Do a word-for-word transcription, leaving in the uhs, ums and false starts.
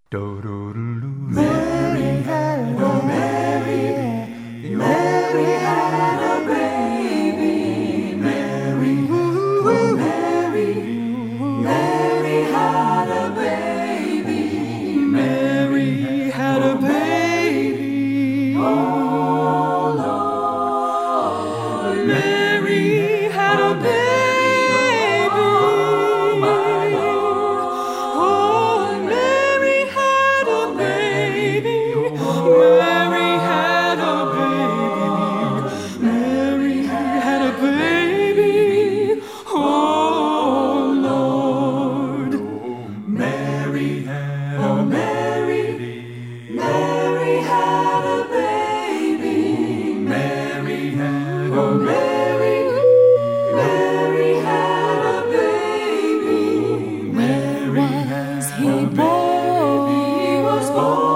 Mary had a Mary, Mary had a baby. Mary, oh Mary, Mary had a baby. Mary had a baby. Oh Lord, Mary had a baby. Mary had a baby. Mary had a baby. Oh Lord. Mary had a Mary. Mary had a baby. Mary had a Mary. Mary had a baby. Mary was he born? He was born.